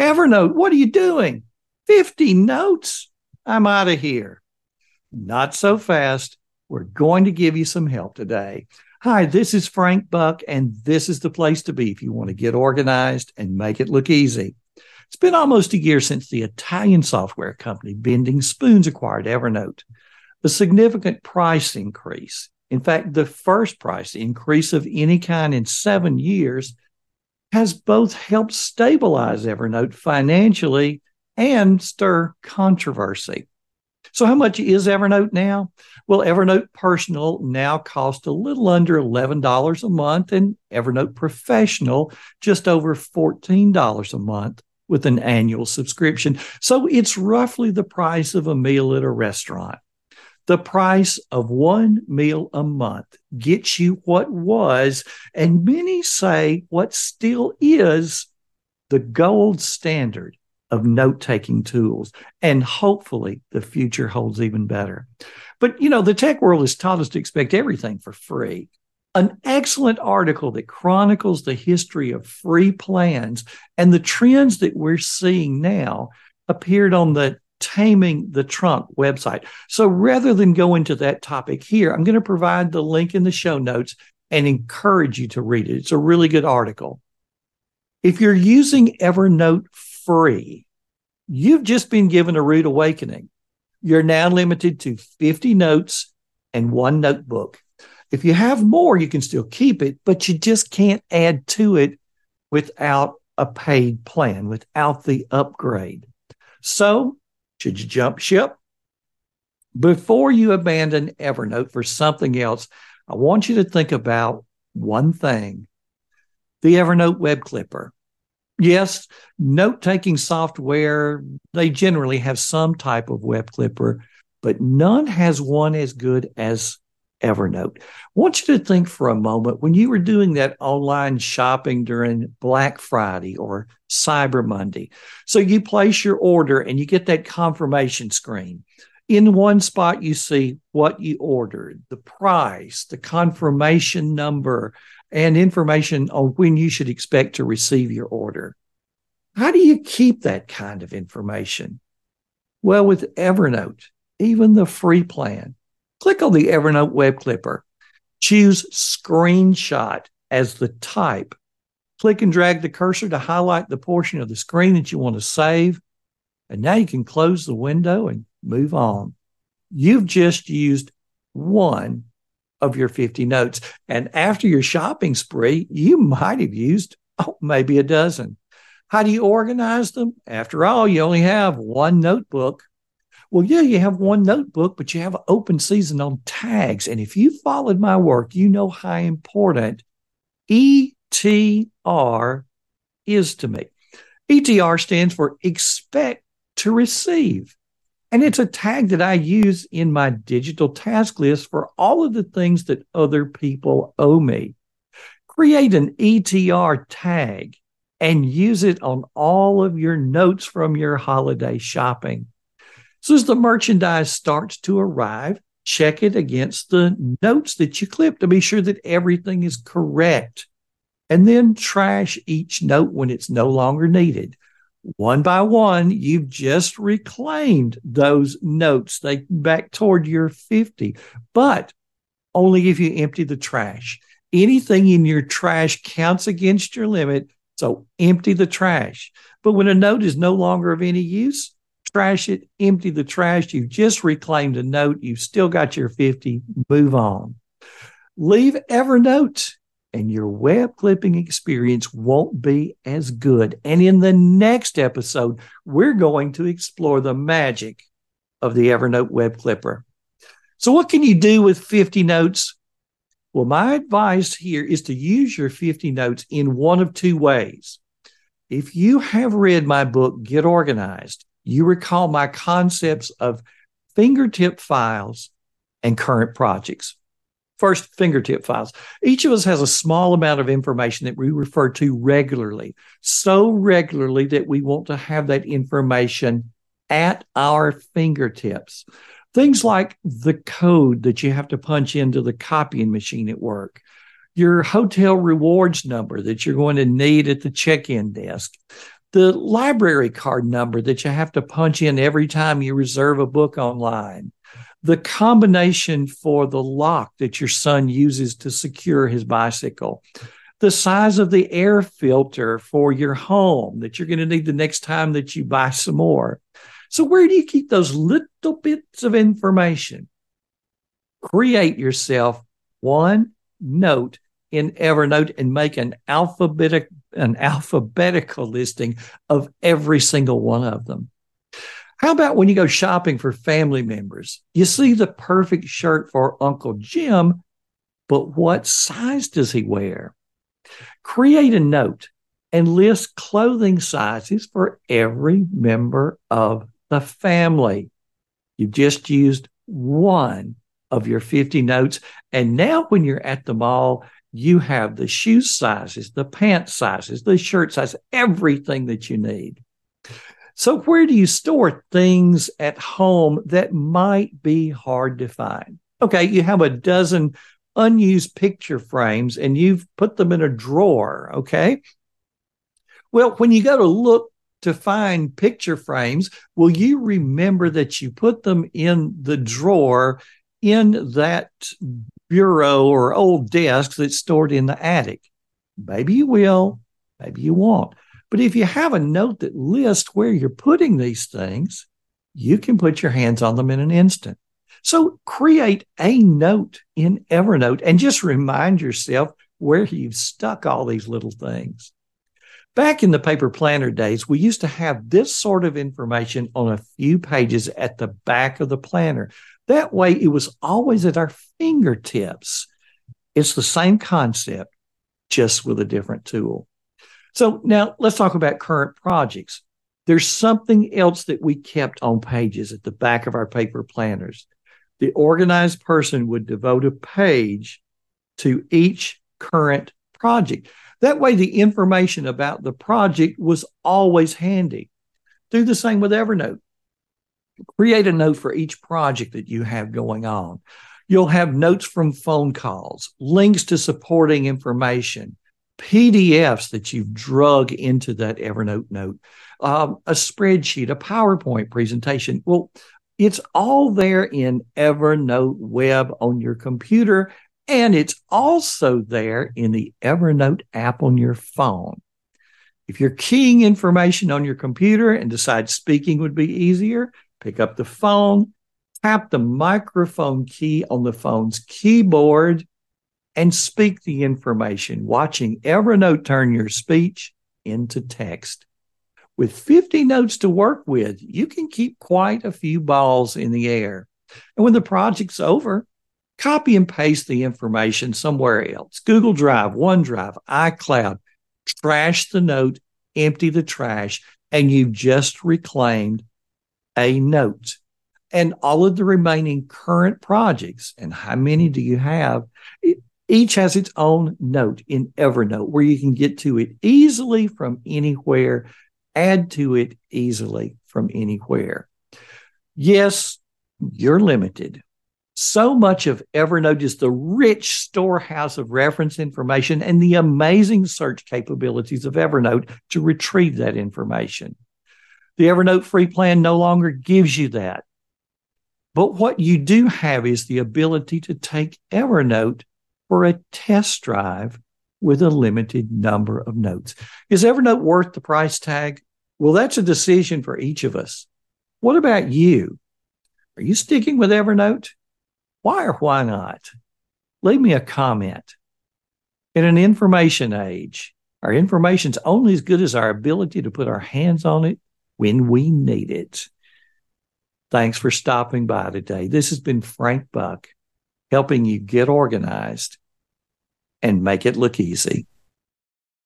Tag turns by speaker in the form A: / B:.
A: Evernote, what are you doing? 50 notes? I'm out of here. Not so fast. We're going to give you some help today. Hi, this is Frank Buck, and this is the place to be if you want to get organized and make it look easy. It's been almost a year since the Italian software company Bending Spoons acquired Evernote. A significant price increase, in fact, the first price increase of any kind in 7 years, has both helped stabilize Evernote financially and stir controversy. So how much is Evernote now? Well, Evernote Personal now costs a little under $11 a month, and Evernote Professional just over $14 a month with an annual subscription. So it's roughly the price of a meal at a restaurant. The price of one meal a month gets you what was, and many say what still is, the gold standard of note-taking tools, and hopefully the future holds even better. But, the tech world has taught us to expect everything for free. An excellent article that chronicles the history of free plans and the trends that we're seeing now appeared on the Taming the Trunk website. So rather than go into that topic here, I'm going to provide the link in the show notes and encourage you to read it. It's a really good article. If you're using Evernote free, you've just been given a rude awakening. You're now limited to 50 notes and one notebook. If you have more, you can still keep it, but you just can't add to it without a paid plan, without the upgrade. So, should you jump ship? Before you abandon Evernote for something else, I want you to think about one thing: the Evernote Web Clipper. Yes, note-taking software, they generally have some type of web clipper, but none has one as good as Evernote. I want you to think for a moment when you were doing that online shopping during Black Friday or Cyber Monday. So you place your order and you get that confirmation screen. In one spot, you see what you ordered, the price, the confirmation number, and information on when you should expect to receive your order. How do you keep that kind of information? Well, with Evernote, even the free plan, click on the Evernote Web Clipper. Choose Screenshot as the type. Click and drag the cursor to highlight the portion of the screen that you want to save. And now you can close the window and move on. You've just used one of your 50 notes. And after your shopping spree, you might have used maybe a dozen. How do you organize them? After all, you only have one notebook. Well, yeah, you have one notebook, but you have an open season on tags. And if you followed my work, you know how important ETR is to me. ETR stands for Expect to Receive. And it's a tag that I use in my digital task list for all of the things that other people owe me. Create an ETR tag and use it on all of your notes from your holiday shopping. So as the merchandise starts to arrive, check it against the notes that you clipped to be sure that everything is correct. And then trash each note when it's no longer needed. One by one, you've just reclaimed those notes. They back toward your 50, but only if you empty the trash. Anything in your trash counts against your limit, so empty the trash. But when a note is no longer of any use, trash it, empty the trash. You've just reclaimed a note. You've still got your 50. Move on. Leave Evernote, and your web clipping experience won't be as good. And in the next episode, we're going to explore the magic of the Evernote Web Clipper. So what can you do with 50 notes? Well, my advice here is to use your 50 notes in one of two ways. If you have read my book, Get Organized, you recall my concepts of fingertip files and current projects. First, fingertip files. Each of us has a small amount of information that we refer to regularly, so regularly that we want to have that information at our fingertips. Things like the code that you have to punch into the copying machine at work, your hotel rewards number that you're going to need at the check-in desk, the library card number that you have to punch in every time you reserve a book online, the combination for the lock that your son uses to secure his bicycle, the size of the air filter for your home that you're going to need the next time that you buy some more. So where do you keep those little bits of information? Create yourself one note in Evernote and make an alphabetical listing of every single one of them. How about when you go shopping for family members? You see the perfect shirt for Uncle Jim, but what size does he wear? Create a note and list clothing sizes for every member of the family. You've just used one of your 50 notes. And now when you're at the mall, you have the shoe sizes, the pant sizes, the shirt size, everything that you need. So where do you store things at home that might be hard to find? Okay, you have a dozen unused picture frames and you've put them in a drawer, okay? Well, when you go to look to find picture frames, will you remember that you put them in the drawer in that bureau or old desk that's stored in the attic? Maybe you will, maybe you won't. But if you have a note that lists where you're putting these things, you can put your hands on them in an instant. So create a note in Evernote and just remind yourself where you've stuck all these little things. Back in the paper planner days, we used to have this sort of information on a few pages at the back of the planner. That way, it was always at our fingertips. It's the same concept, just with a different tool. So now let's talk about current projects. There's something else that we kept on pages at the back of our paper planners. The organized person would devote a page to each current project. That way, the information about the project was always handy. Do the same with Evernote. Create a note for each project that you have going on. You'll have notes from phone calls, links to supporting information, PDFs that you've drug into that Evernote note, a spreadsheet, a PowerPoint presentation. Well, it's all there in Evernote Web on your computer, and it's also there in the Evernote app on your phone. If you're keying information on your computer and decide speaking would be easier, pick up the phone, tap the microphone key on the phone's keyboard, and speak the information, watching Evernote turn your speech into text. With 50 notes to work with, you can keep quite a few balls in the air. And when the project's over, copy and paste the information somewhere else. Google Drive, OneDrive, iCloud. Trash the note, empty the trash, and you've just reclaimed a note. And all of the remaining current projects, and how many do you have? Each has its own note in Evernote where you can get to it easily from anywhere, add to it easily from anywhere. Yes, you're limited. So much of Evernote is the rich storehouse of reference information and the amazing search capabilities of Evernote to retrieve that information. The Evernote free plan no longer gives you that. But what you do have is the ability to take Evernote for a test drive with a limited number of notes. Is Evernote worth the price tag? Well, that's a decision for each of us. What about you? Are you sticking with Evernote? Why or why not? Leave me a comment. In an information age, our information's only as good as our ability to put our hands on it when we need it. Thanks for stopping by today. This has been Frank Buck, helping you get organized and make it look easy.